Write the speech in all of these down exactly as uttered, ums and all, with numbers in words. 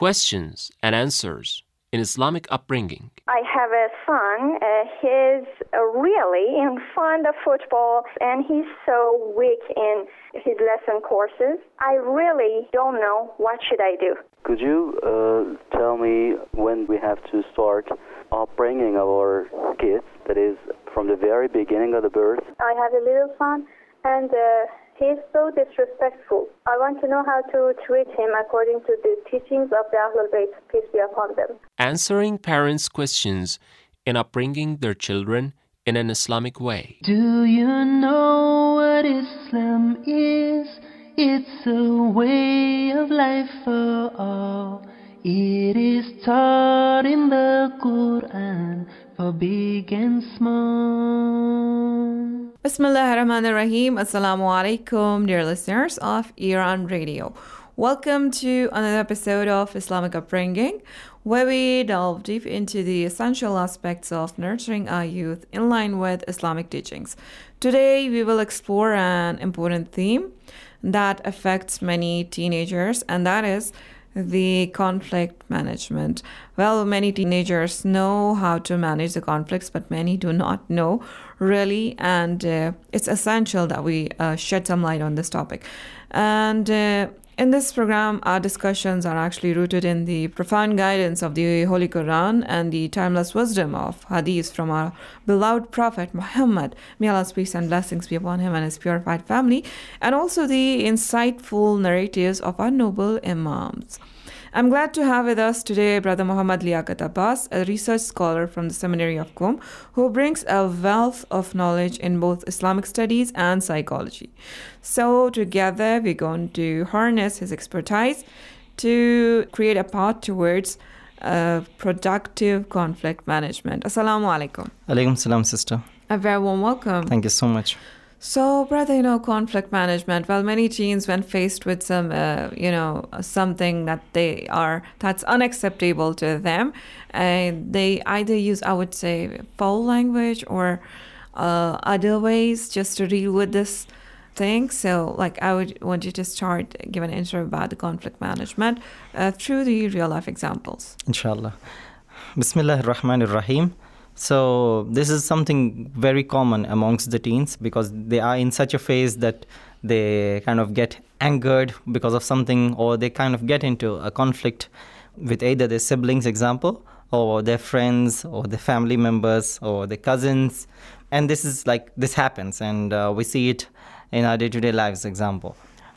Questions and answers in Islamic upbringing. I have a son. Uh, he's uh, really in fond of football, and he's so weak in his lesson courses. I really don't know what should I do. Could you uh, tell me when we have to start upbringing our kids, that is, from the very beginning of the birth? I have a little son, and uh, he's so disrespectful. I want to know how to treat him according to the teachings of the Ahlul Bayt, peace be upon them. Answering parents' questions in upbringing their children in an Islamic way. Do you know what Islam is? It's a way of life for all. It is taught in the Quran for big and small. Bismillah ar-Rahman ar-Rahim. Assalamu alaikum, dear listeners of Iran Radio. Welcome to another episode of Islamic Upbringing, where we delve deep into the essential aspects of nurturing our youth in line with Islamic teachings. Today, we will explore an important theme that affects many teenagers, and that is the conflict management. Well, many teenagers know how to manage the conflicts, but many do not know really, and uh, it's essential that we uh, shed some light on this topic. And uh, in this program, our discussions are actually rooted in the profound guidance of the Holy Quran and the timeless wisdom of Hadith from our beloved Prophet Muhammad. May Allah's peace and blessings be upon him and his purified family, and also the insightful narratives of our noble Imams. I'm glad to have with us today Brother Muhammad Liaquat Abbas, a research scholar from the Seminary of Qom, who brings a wealth of knowledge in both Islamic studies and psychology. So together we're going to harness his expertise to create a path towards uh, productive conflict management. Assalamu alaikum. Alaikum salam, sister. A very warm welcome. Thank you so much. So, brother, you know, conflict management, well, many teens, when faced with some, uh, you know, something that they are, that's unacceptable to them, and uh, they either use, I would say, foul language or uh, other ways just to deal with this thing. So, like, I would want you to start, give an intro about the conflict management uh, through the real-life examples. Inshallah. Bismillah ar-Rahman ar-Rahim. So this is something very common amongst the teens because they are in such a phase that they kind of get angered because of something, or they kind of get into a conflict with either their siblings, example, or their friends, or their family members, or their cousins. And this is like, this happens, and uh, we see it in our day-to-day lives, example.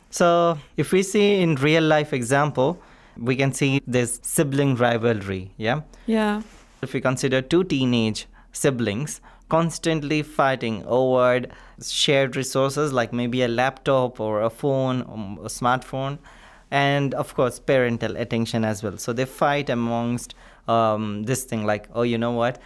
So if we see in real life example, we can see this sibling rivalry, yeah? Yeah. If we consider two teenage siblings constantly fighting over shared resources like maybe a laptop or a phone or a smartphone, and of course parental attention as well. So they fight amongst um, this thing like, oh, you know what,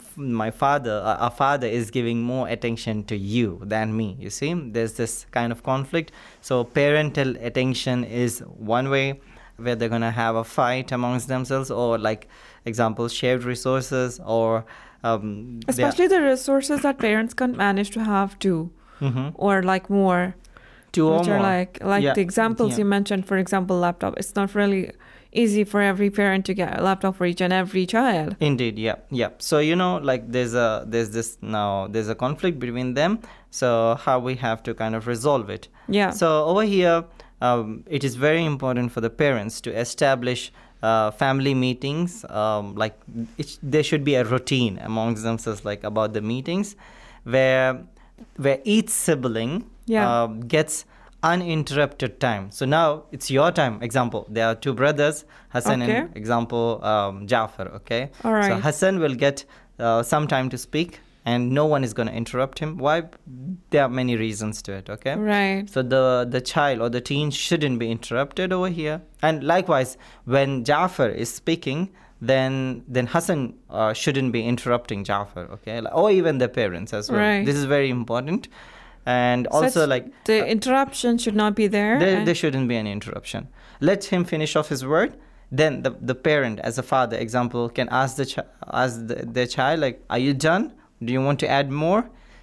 my father, uh, our father is giving more attention to you than me. You see, there's this kind of conflict. So parental attention is one way where they're going to have a fight amongst themselves, or like example, shared resources, or um, especially the resources that parents can't manage to have too, mm-hmm. or like more, two which or are more. like like yeah. the examples yeah. you mentioned. For example, laptop. It's not really easy for every parent to get a laptop for each and every child. Indeed, yeah, yeah. So you know, like there's a there's this now there's a conflict between them. So how we have to kind of resolve it? Yeah. So over here. Um, it is very important for the parents to establish uh, family meetings. Um, like it, there should be a routine amongst themselves, like about the meetings, where where each sibling yeah. uh, gets uninterrupted time. So now it's your time. Example, there are two brothers, Hassan okay. and example um, Jafar. Okay. All right. So Hassan will get uh, some time to speak, and no one is going to interrupt him. Why? There are many reasons to it, okay? Right. So the, the child or the teen shouldn't be interrupted over here. And likewise, when Jafar is speaking, then then Hassan uh, shouldn't be interrupting Jafar, okay? Or even the parents as well. Right. This is very important. And So also, it's- like... the uh, interruption should not be there. there, and- there shouldn't be any interruption. Let him finish off his word. Then the, the parent, as a father, example, can ask the, ch- ask the, the child, like, are you done? Do you want to add more?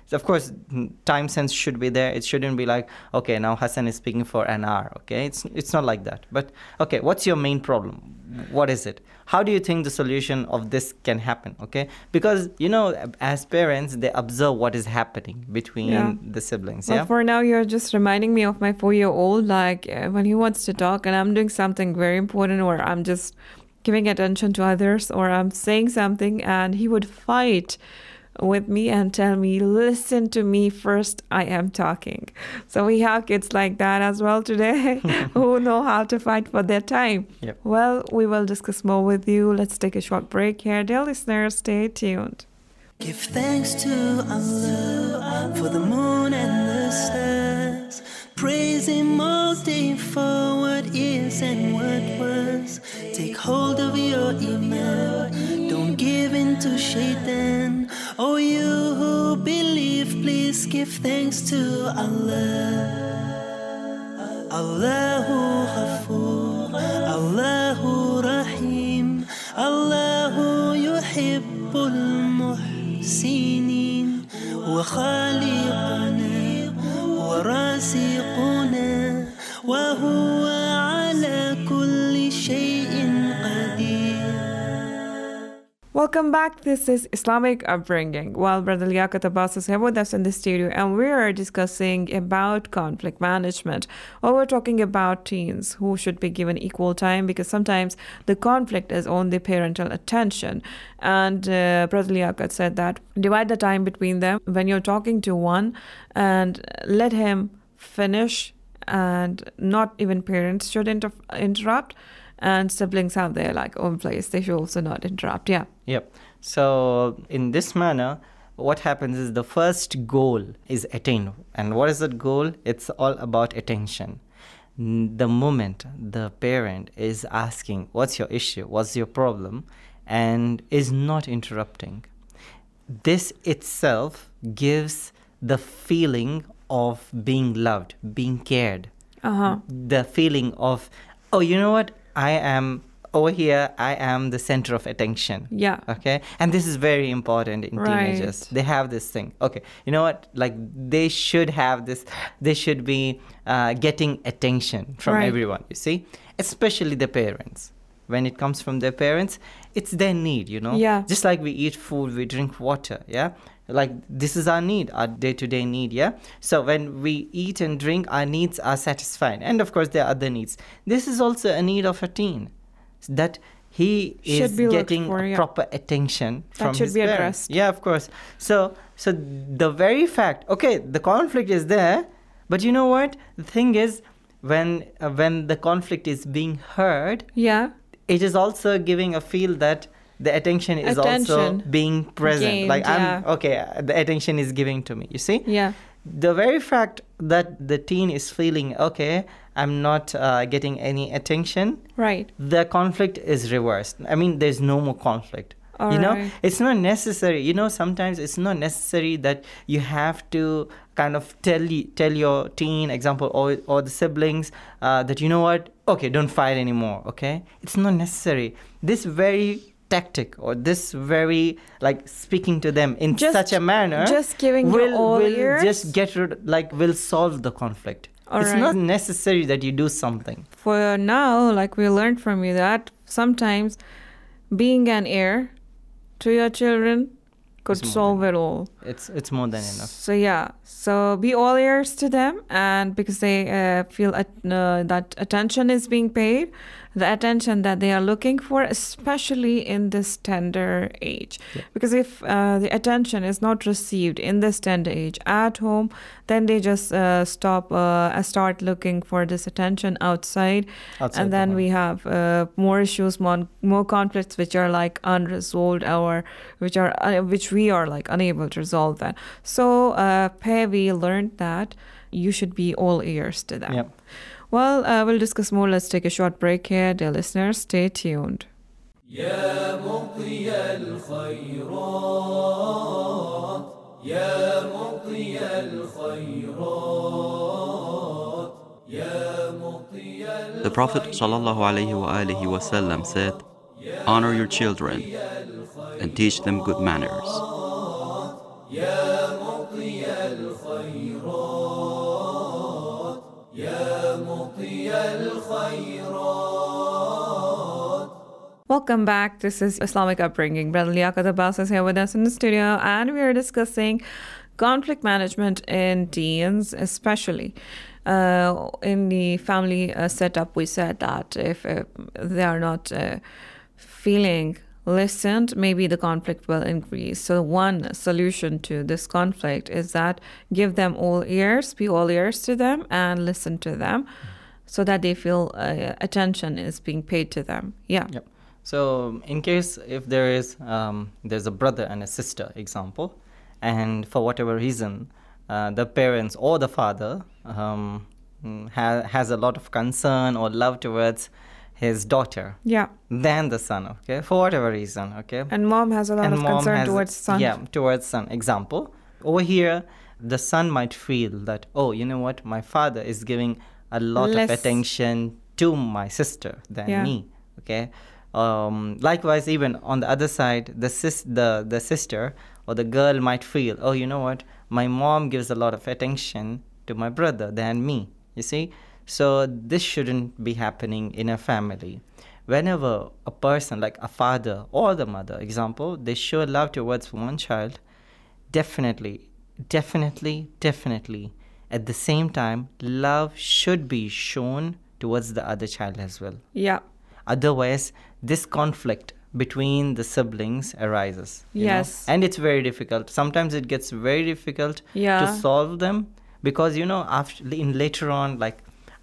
Of course, time sense should be there. It shouldn't be like, okay, now Hassan is speaking for an hour, okay? It's it's not like that. But, okay, what's your main problem? What is it? How do you think the solution of this can happen, okay? Because, you know, as parents, they observe what is happening between Yeah. the siblings, Well, yeah? for now, you're just reminding me of my four-year-old. Like uh, when he wants to talk, and I'm doing something very important, or I'm just giving attention to others, or I'm saying something, and he would fight with me and tell me, listen to me first, I am talking. So we have kids like that as well today who know how to fight for their time. Yep. Well, we will discuss more with you. Let's take a short break here. Dear listeners, stay tuned. Give thanks to Allah for the moon and the stars. Praise Him all day for what is and what was. Take hold of your iman. Don't give in to shaitan. Oh, you who believe, please give thanks to Allah. Allahu Ghafoor, Allahu Rahim, Allahu Yuhibbul Muhsinin, wa Khaliquna, wa Raziquna, wa huwa ala kulli shay'in qadir. Welcome back. This is Islamic Upbringing. Well, Brother Liaquat Abbas is here with us in the studio, and we are discussing about conflict management. Well, we're talking about teens who should be given equal time, because sometimes the conflict is on the parental attention. And uh, Brother Liaquat said that divide the time between them when you're talking to one, and let him finish, and not even parents should inter- interrupt. And siblings have their like own place. They should also not interrupt. Yeah. Yep. So in this manner, what happens is the first goal is attained. And what is that goal? It's all about attention. N- The moment the parent is asking, what's your issue? What's your problem? And is not interrupting, this itself gives the feeling of being loved, being cared. Uh-huh. The feeling of, oh, you know what? I am over here, I am the center of attention. Yeah. Okay. And this is very important in Right. teenagers. They have this thing. Okay. You know what? Like they should have this, they should be uh, getting attention from Right. everyone, you see? Especially the parents. When it comes from their parents, it's their need, you know? Yeah. Just like we eat food, we drink water, yeah? Like this is our need, our day-to-day need, yeah? So when we eat and drink, our needs are satisfied. And of course, there are other needs. This is also a need of a teen, that he Should is be looked getting for, yeah. proper attention That from should his be parents. addressed. Yeah, of course. So, so the very fact, okay, the conflict is there, but you know what? The thing is, when uh, when the conflict is being heard, Yeah. it is also giving a feel that the attention is also Attention being present. gained, like I'm yeah. okay, the attention is giving to me. You see, Yeah. the very fact that the teen is feeling okay, I'm not uh, getting any attention. Right. The conflict is reversed. I mean, there's no more conflict. All you know, right. it's not necessary. You know, sometimes it's not necessary that you have to kind of tell you, tell your teen, example, or or the siblings uh, that you know what, okay, don't fight anymore. Okay, it's not necessary. This very tactic or this very like speaking to them in Just- such a manner, just giving your will, all will ears? just get rid, like will solve the conflict. All it's right. not necessary that you do something. For now, like we learned from you that sometimes being an heir to your children could It's more solve it all. It's it's more than enough. So yeah, so be all ears to them, and because they uh, feel at, uh, that attention is being paid, the attention that they are looking for, especially in this tender age. Yeah. Because if uh, the attention is not received in this tender age at home, then they just uh, stop, uh, start looking for this attention outside, Outside and the then home. we have uh, more issues, more, more conflicts which are like unresolved, or which are uh, which we are like unable to resolve that. So, uh, Pei, we learned that you should be all ears to them. Yep. Well, uh, we'll discuss more. Let's take a short break here. Dear listeners, stay tuned. يا مطي الخيرات يا مطي الخيرات يا مطي The Prophet ﷺ said, honor your children and teach them good manners. يا مطي الخيرات. Welcome back. This is Islamic Upbringing. Brother Liaquat Abbas is here with us in the studio, and we are discussing conflict management in teens, especially. Uh, in the family uh, setup, we said that if uh, they are not uh, feeling listened, maybe the conflict will increase. So one solution to this conflict is that give them all ears, be all ears to them, and listen to them, so that they feel uh, attention is being paid to them. Yeah. Yep. So in case if there is um, there's a brother and a sister example, and for whatever reason uh, the parents or the father um, ha- has a lot of concern or love towards his daughter Yeah. than the son, okay, for whatever reason, okay. And mom has a lot And of mom concern has- towards son. Yeah, towards son. Example, over here, the son might feel that, oh, you know what, my father is giving a lot Less. of attention to my sister than Yeah. me, okay. Um, likewise, even on the other side, the sis, the the sister or the girl might feel, oh, you know what, my mom gives a lot of attention to my brother than me. You see, so this shouldn't be happening in a family. Whenever a person like a father or the mother, example, they show love towards one child, definitely, definitely, definitely, at the same time, love should be shown towards the other child as well. Yeah. Otherwise, this conflict between the siblings arises. you know. Yes. And it's very difficult. Sometimes it gets very difficult Yeah. to solve them because, you know, after in later on, like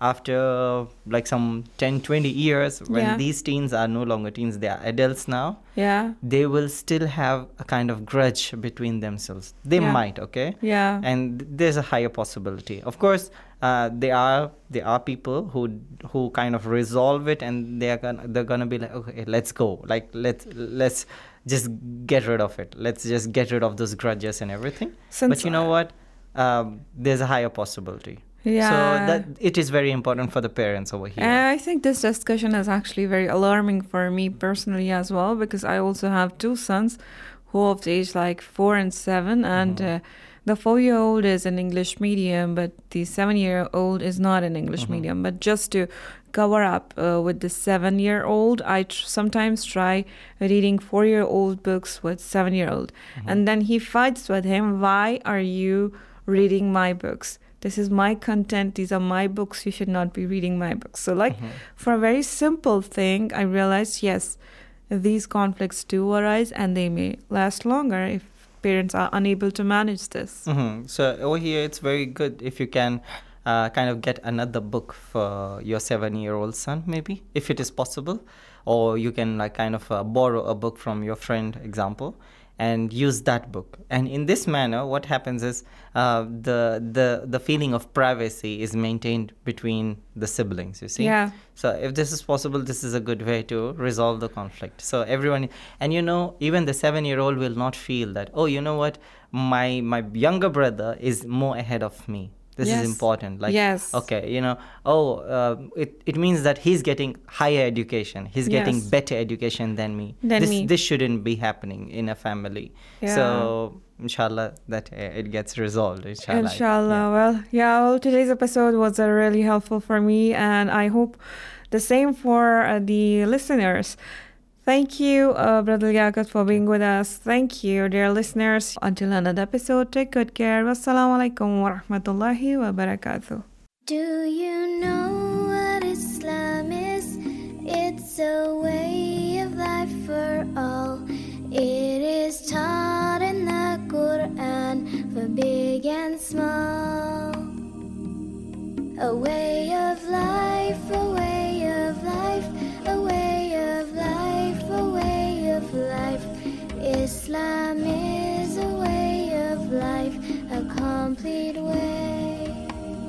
after like some ten, twenty years, when Yeah. these teens are no longer teens, they are adults now, Yeah. they will still have a kind of grudge between themselves. They Yeah. might, okay? Yeah. And th- there's a higher possibility. Of course, uh, there are there are people who who kind of resolve it, and they are gonna they're gonna be like, okay, let's go, like let's let's just get rid of it. Let's just get rid of those grudges and everything. Since but you know I- what? Um, there's a higher possibility. Yeah. So that it is very important for the parents over here. And I think this discussion is actually very alarming for me personally as well, because I also have two sons who are of age like four and seven, and uh, the four-year-old is in English medium, but the seven-year-old is not in English medium. But just to cover up uh, with the seven-year-old, I tr- sometimes try reading four-year-old books with seven-year-old, and then he fights with him. Why are you reading my books? This is my content. These are my books. You should not be reading my books. So like for a very simple thing, I realized, yes, these conflicts do arise and they may last longer if parents are unable to manage this. hmm So over here, it's very good if you can uh, kind of get another book for your seven-year-old son, maybe, if it is possible. Or you can like kind of uh, borrow a book from your friend, example, and use that book. And in this manner, what happens is uh, the the the feeling of privacy is maintained between the siblings, you see. Yeah. So if this is possible, this is a good way to resolve the conflict. So everyone, and you know, even the seven-year-old will not feel that, oh, you know what, my my younger brother is more ahead of me. This Yes. is important. Like, Yes. okay, you know, oh, uh, it, it means that he's getting higher education. He's getting Yes. better education than me. Than this, me. This shouldn't be happening in a family. Yeah. So, inshallah, that uh, it gets resolved. Inshallah. Inshallah. Well, yeah, well, today's episode was uh, really helpful for me, and I hope the same for uh, the listeners. Thank you, uh, Brother Liaquat, for being with us. Thank you, dear listeners. Until another episode, take good care. Wassalamu alaikum wa rahmatullahi wa barakatuh. Do you know what Islam is? It's a way of life for all. It is taught in the Quran for big and small. A way of life, a way of life, a way of life, a way of life. Islam is a way of life, a complete way.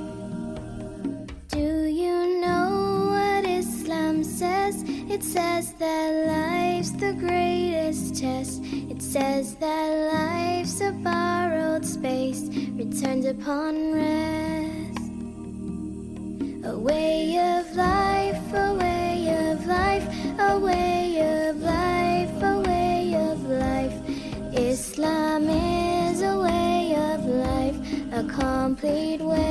Do you know what Islam says? It says that life's the greatest test. It says that life's a borrowed space, returned upon rest. A way of life, a way of life, a way of life, a way of life. Islam is a way of life, a complete way.